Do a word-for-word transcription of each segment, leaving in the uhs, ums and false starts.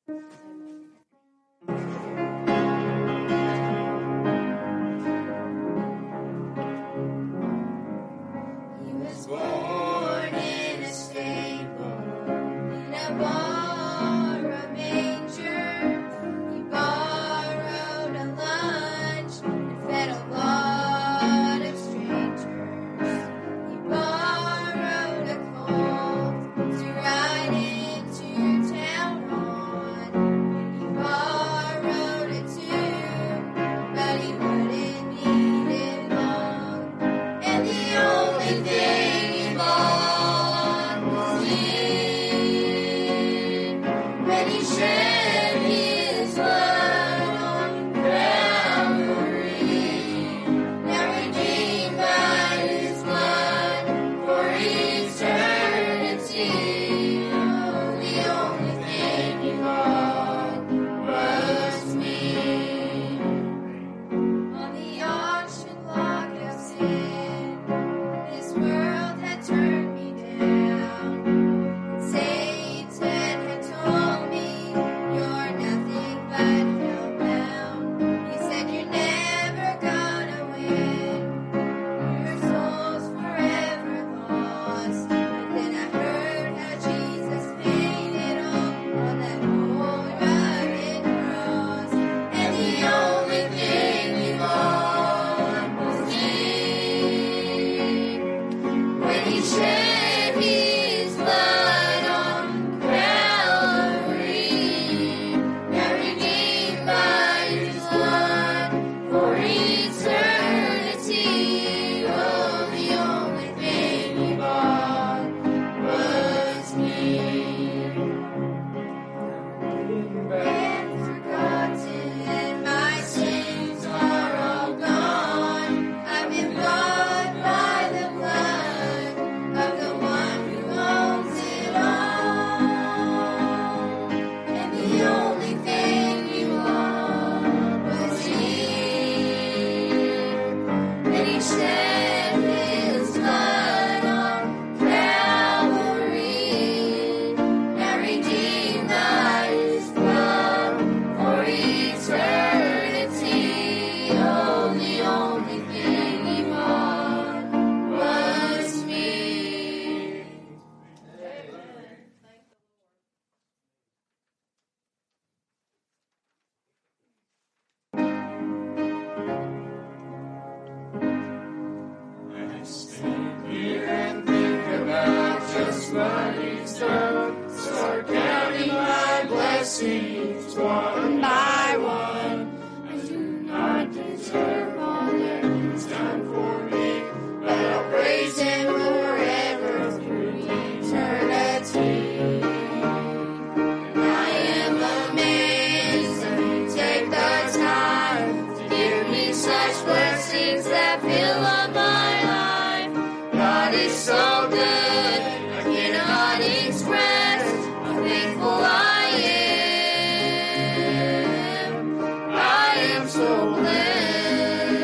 So blessed.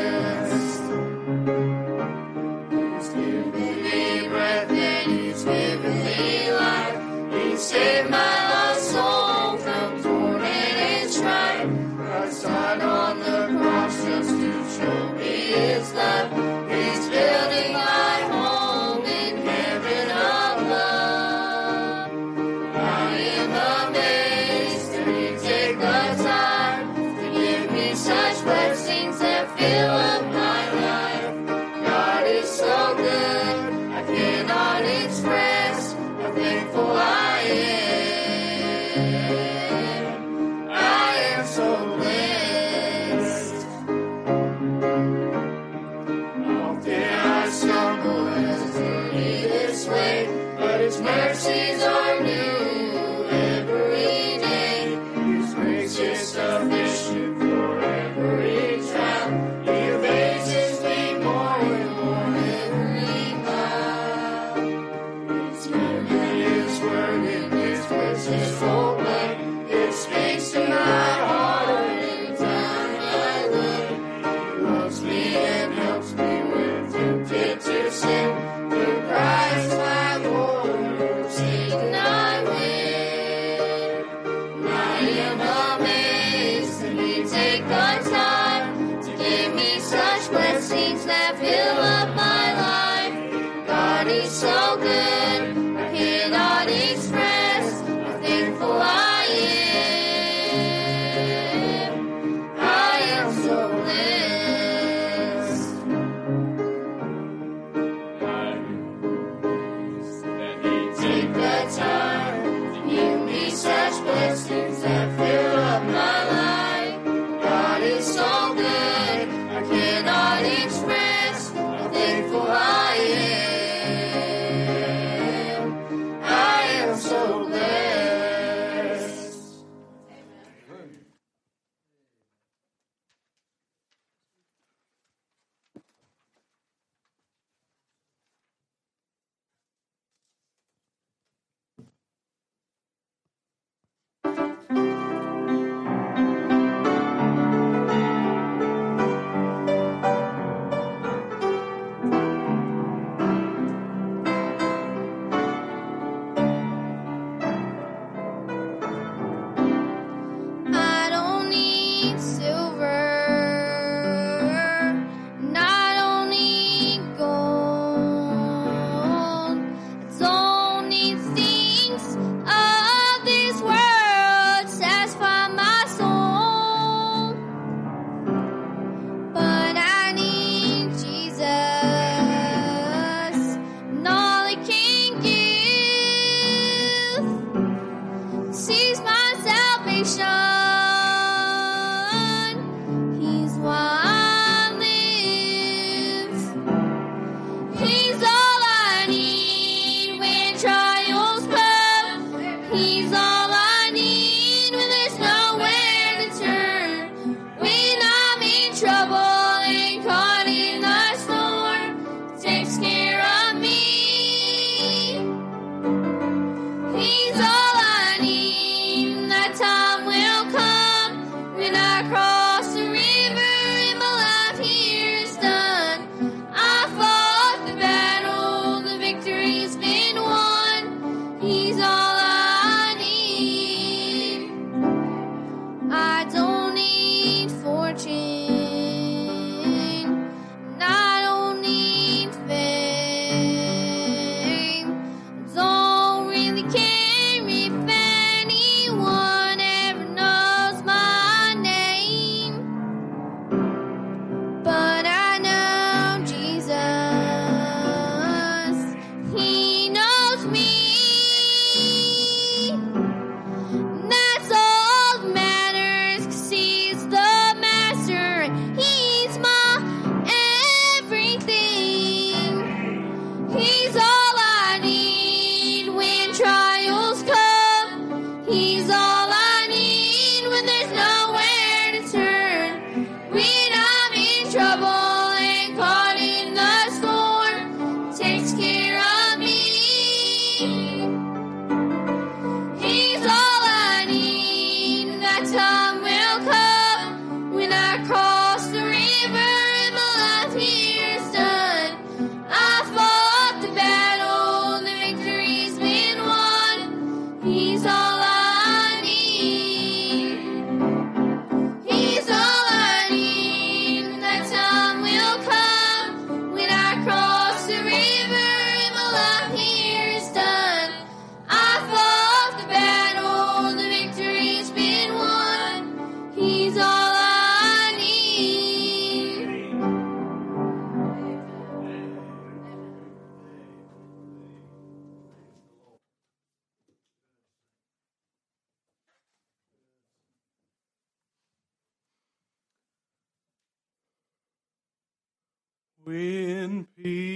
When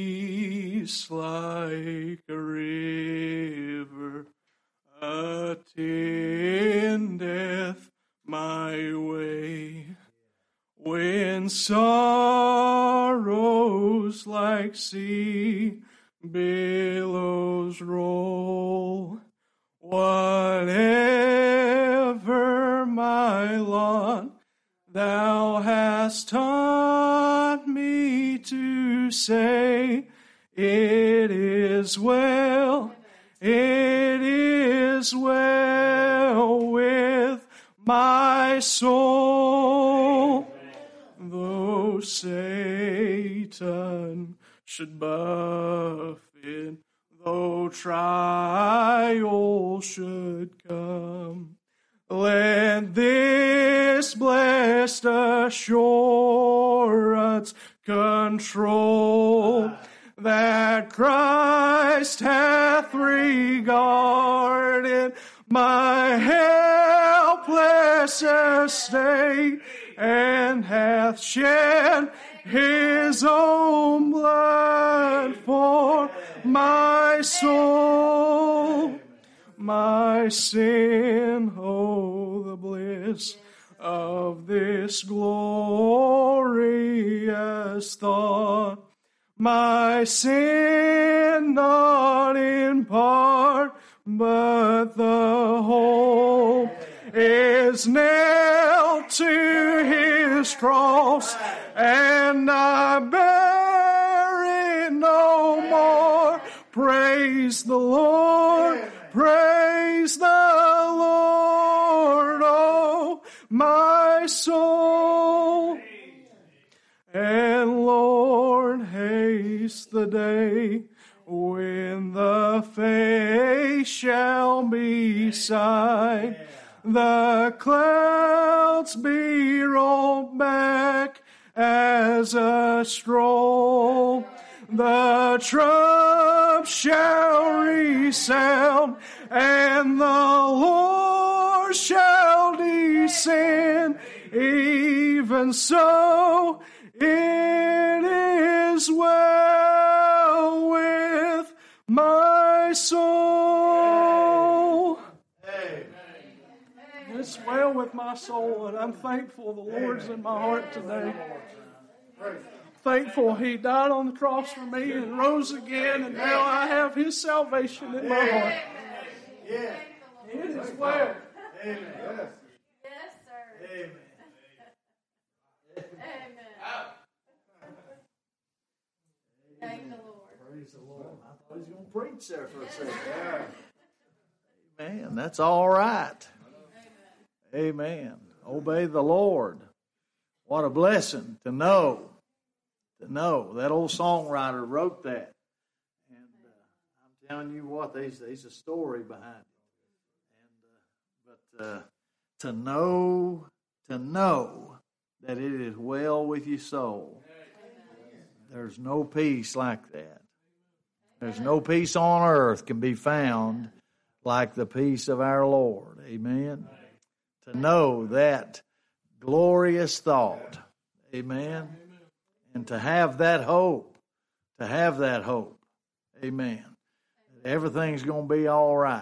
peace like a river attendeth my way, when sorrows like sea billows roll, whatever my lot, thou hast taught me to say, it is well, it is well with my soul. Though Satan should buffet, though trial should come, let this blessed assurance control that Christ hath regarded my helpless estate and hath shed his own blood for my soul. My sin, oh, the bliss of this glorious thought. My sin not in part, but the whole is nailed to his cross, and I bear it no more. Praise the Lord, praise the Lord, oh, my soul. And Lord, haste the day when the face shall be sight, the clouds be rolled back as a scroll, the trump shall resound, and the Lord shall sin. Even so, it is well with my soul. It's well with my soul, and I'm thankful the Lord's in my heart today. Thankful He died on the cross for me and rose again, and now I have His salvation in my heart. It is well. Amen. Yes, sir. Amen. Amen. Thank the Lord. Praise the Lord. I thought he was going to preach there for a second. Amen. That's all right. Amen. Amen. Obey the Lord. What a blessing to know. To know. That old songwriter wrote that. And uh, I'm telling you what, there's, there's a story behind it. Uh, to know, to know that it is well with your soul. There's no peace like that. There's no peace on earth can be found like the peace of our Lord. Amen. To know that glorious thought. Amen. And to have that hope. To have that hope. Amen. Everything's going to be all right.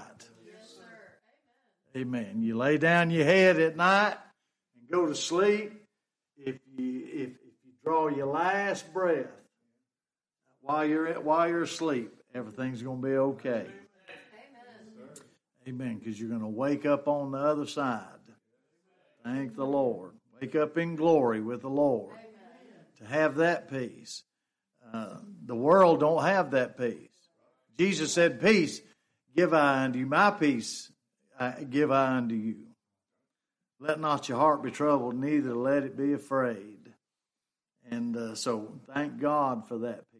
Amen. You lay down your head at night and go to sleep. If you if, if you draw your last breath while you're while you're asleep, everything's going to be okay. Amen. Because you're going to wake up on the other side. Thank the Lord. Wake up in glory with the Lord. To have that peace. Uh, the world don't have that peace. Jesus said, "Peace give I unto you, my peace I give I unto you. Let not your heart be troubled, neither let it be afraid." And uh, so thank God for that peace.